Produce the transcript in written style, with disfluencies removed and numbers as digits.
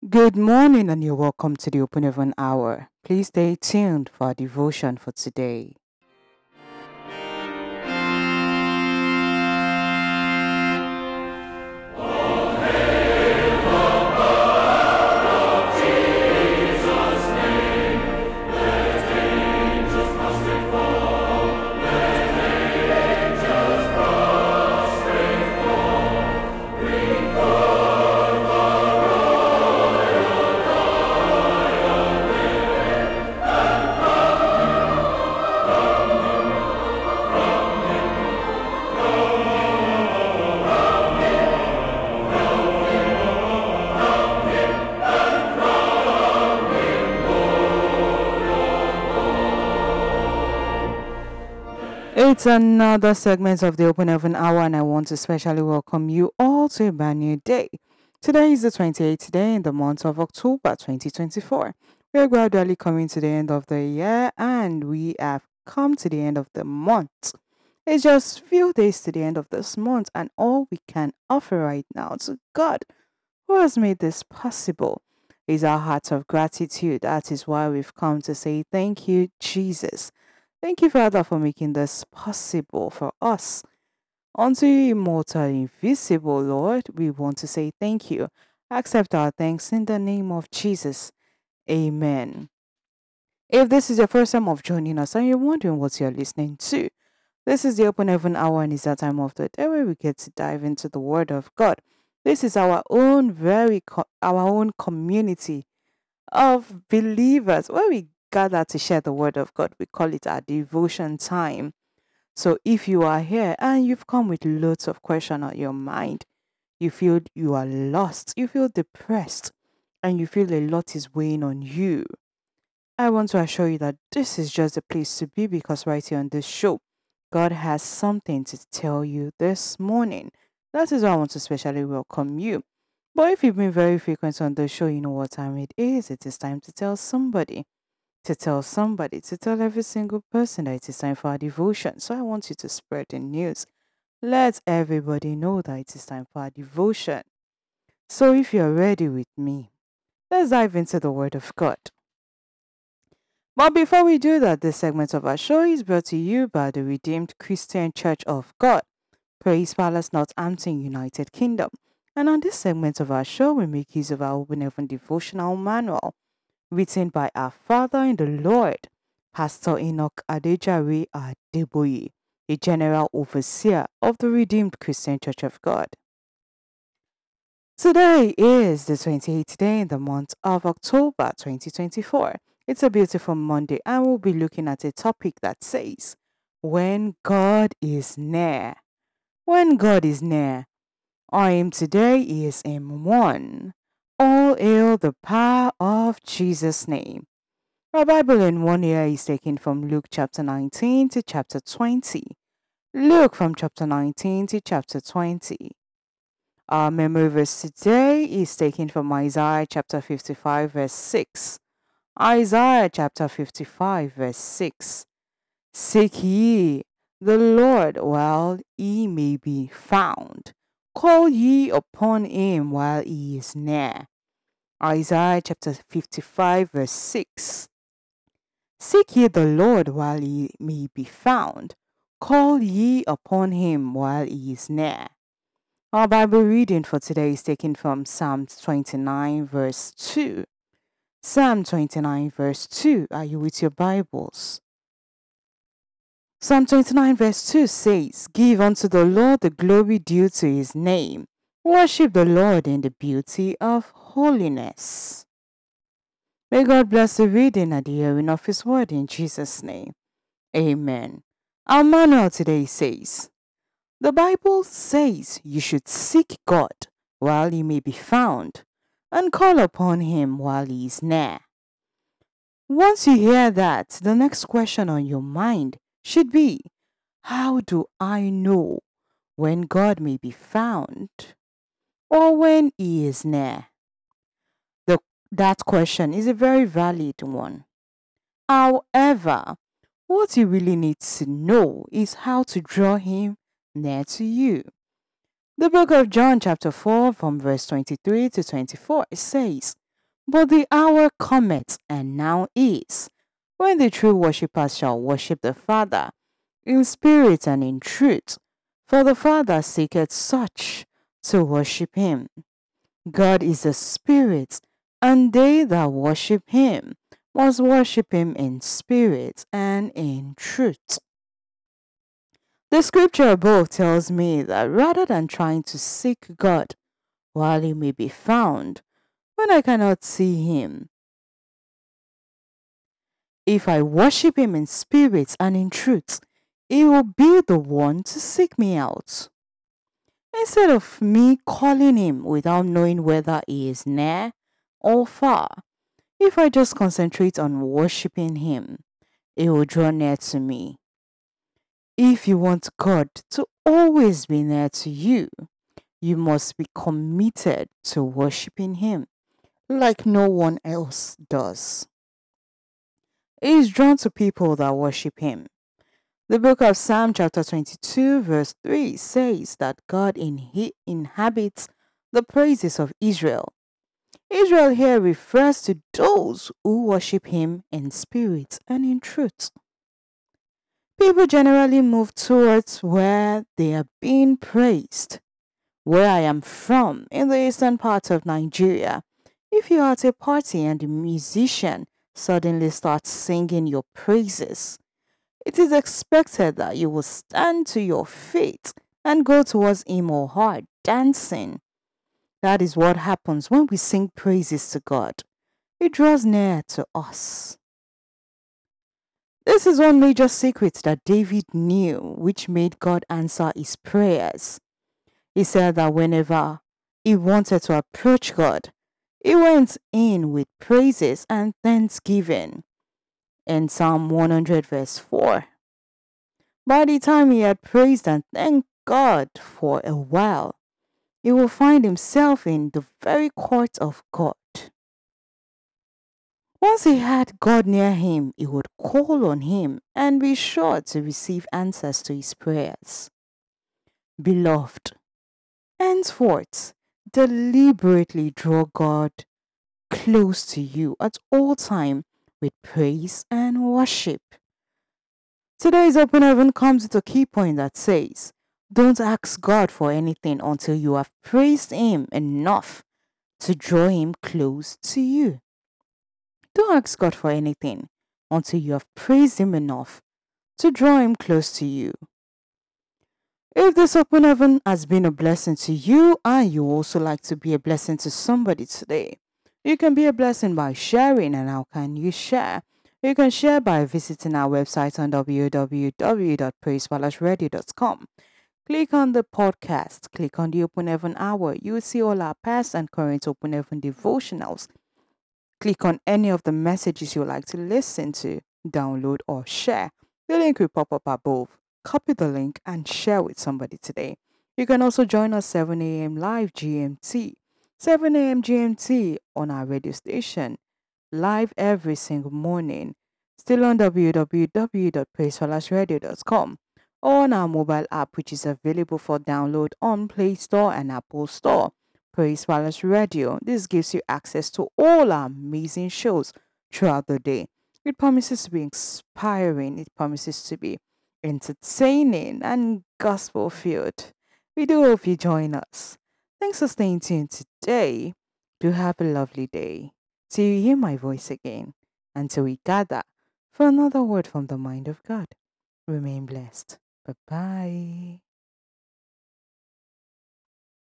Good morning, and you're welcome to the Open Heaven Hour. Please stay tuned for our devotion for today. It's another segment of the Open Heaven Hour, and I want to especially welcome you all to a brand new day. Today is the 28th day in the month of October 2024. We're gradually coming to the end of the year, and we have come to the end of the month. It's just few days to the end of this month, and all we can offer right now to God, who has made this possible, is our heart of gratitude. That is why we've come to say thank you, Jesus. Thank you, Father, for making this possible for us. Unto you, immortal, invisible Lord, we want to say thank you. Accept our thanks in the name of Jesus. Amen. If this is your first time of joining us and you're wondering what you're listening to, this is the Open Heaven Hour, and it's that time of the day where we get to dive into the Word of God. This is our own our own community of believers where we gather to share the Word of God. We call it our devotion time. So if you are here and you've come with loads of questions on your mind, you feel you are lost, you feel depressed, and you feel a lot is weighing on you, I want to assure you that this is just a place to be, because right here on this show, God has something to tell you this morning. That is why I want to especially welcome you. But if you've been very frequent on the show, you know what time it is. It is time to tell somebody, to tell every single person that it is time for our devotion. So I want you to spread the news. Let everybody know that it is time for our devotion. So if you're ready with me, let's dive into the Word of God. But before we do that, this segment of our show is brought to you by the Redeemed Christian Church of God, Praise Palace, Northampton, United Kingdom. And on this segment of our show, we make use of our Open Heaven devotional manual, written by our Father in the Lord, Pastor Enoch Adejare Adeboye, the General Overseer of the Redeemed Christian Church of God. Today is the 28th day in the month of October 2024. It's a beautiful Monday, and we'll be looking at a topic that says, When God is near. When God is near. Our aim today is M1. All hail the power of Jesus' name. Our Bible in 1 year is taken from Luke chapter 19 to chapter 20. Luke from chapter 19 to chapter 20. Our memory verse today is taken from Isaiah chapter 55, verse 6. Isaiah chapter 55, verse 6. Seek ye the Lord while he may be found. Call ye upon him while he is near. Isaiah chapter 55, verse 6. Seek ye the Lord while he may be found. Call ye upon him while he is near. Our Bible reading for today is taken from Psalm 29, verse 2. Psalm 29, verse 2. Are you with your Bibles? Psalm 29, verse 2 says, Give unto the Lord the glory due to his name. Worship the Lord in the beauty of holiness. May God bless the reading and the hearing of his word in Jesus' name. Amen. Our manual today says, the Bible says you should seek God while he may be found, and call upon him while he is near. Once you hear that, the next question on your mind should be, how do I know when God may be found or when he is near? That question is a very valid one. However, what you really need to know is how to draw him near to you. The book of John chapter 4 from verse 23 to 24 says, But the hour cometh, and now is, when the true worshippers shall worship the Father in spirit and in truth, for the Father seeketh such to worship him. God is a spirit, and they that worship him must worship him in spirit and in truth. The scripture above tells me that rather than trying to seek God while he may be found, when I cannot see him, if I worship him in spirit and in truth, he will be the one to seek me out. Instead of me calling him without knowing whether he is near or far, if I just concentrate on worshiping him, he will draw near to me. If you want God to always be near to you, you must be committed to worshiping him like no one else does. He is drawn to people that worship him. The book of Psalm, chapter 22, verse 3 says that God inhabits the praises of Israel. Israel here refers to those who worship him in spirit and in truth. People generally move towards where they are being praised. Where I am from, in the eastern part of Nigeria, if you are at a party and the musician suddenly starts singing your praises, it is expected that you will stand to your feet and go towards him or her, dancing. That is what happens when we sing praises to God. He draws near to us. This is one major secret that David knew, which made God answer his prayers. He said that whenever he wanted to approach God, he went in with praises and thanksgiving. In Psalm 100, verse 4. By the time he had praised and thanked God for a while, he will find himself in the very court of God. Once he had God near him, he would call on him and be sure to receive answers to his prayers. Beloved, henceforth, deliberately draw God close to you at all time with praise and worship. Today's Open Heaven comes with a key point that says, don't ask God for anything until you have praised him enough to draw him close to you. Don't ask God for anything until you have praised him enough to draw him close to you. If this Open Heaven has been a blessing to you and you also like to be a blessing to somebody today, you can be a blessing by sharing. And how can you share? You can share by visiting our website on www.praisepalaceradio.com. Click on the podcast, click on the Open Heaven Hour. You will see all our past and current Open Heaven devotionals. Click on any of the messages you would like to listen to, download, or share. The link will pop up above. Copy the link and share with somebody today. You can also join us 7 a.m. live GMT, 7 a.m. GMT on our radio station, live every single morning. Still on www.praisefellowsradio.com or on our mobile app, which is available for download on Play Store and Apple Store. Praise Palace Radio. This gives you access to all our amazing shows throughout the day. It promises to be inspiring, it promises to be entertaining and gospel filled. We do hope you join us. Thanks for staying tuned today. Do have a lovely day. Till you hear my voice again. Until we gather for another word from the mind of God. Remain blessed. Bye bye.